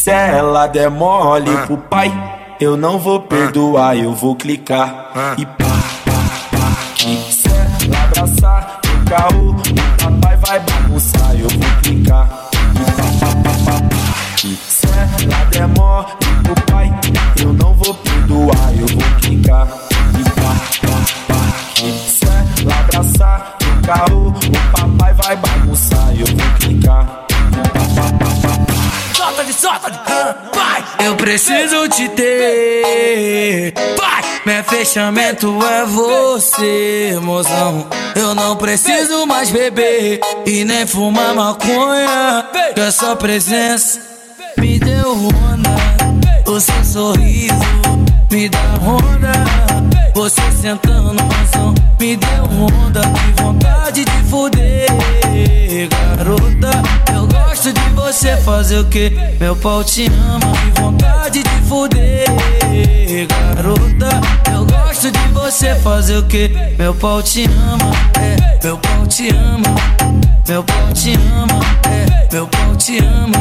Se ela der mole pro pai, eu não vou perdoar, eu vou clicar e pá, pá, pá. Se ela abraçar o carro, o papai vai bagunçar, eu vou clicar e pá, pá, pá, pá, pá. Se ela der mole pro pai, eu não vou perdoar, eu vou clicar e pá, pá, pá. Se ela abraçar o carro, o papai vai bagunçar, eu vou clicar e pá, pá, pá, pá. Solta de pai. Eu preciso te ter, pai. Meu fechamento é você, mozão. Eu não preciso mais beber e nem fumar maconha, que a sua presença me deu onda. O seu sorriso me dá onda. Você sentando no mozão me deu onda. Que vontade de fuder, garota. Eu gosto de você fazer o que? Meu pau te ama. Que vontade de fuder, garota. Eu gosto de você fazer o que? Meu pau te ama, meu pau te ama. Meu pau te ama, meu pau te ama.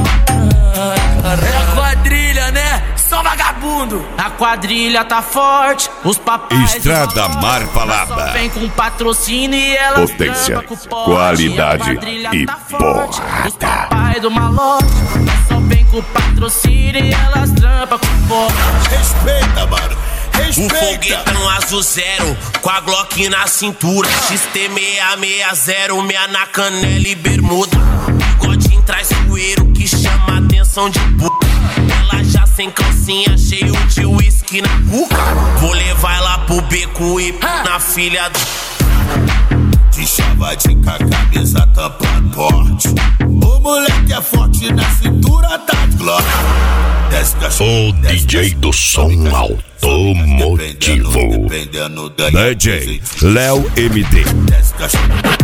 É a quadrilha, né? Só vagabundo. A quadrilha tá forte, os papais. Estrada Marpalada. Só vem com patrocínio e ela potência, qualidade e porra. Os papai do malote só vem com patrocínio e elas trampa com porra. Respeita, mano. Respeita. Um foguetão azul zero, com a Glock na cintura. XT660, meia na canela e bermuda. Bigodinho traiçoeiro que chama a atenção de puta. Ela já sem calcinha, cheio de uísque na cuca. Vou levar ela pro beco e na filha do... De chavadinho com a camisa tampando porte. O moleque é forte na cintura, tá de glória. O DJ do som automotivo, DJ Léo MD.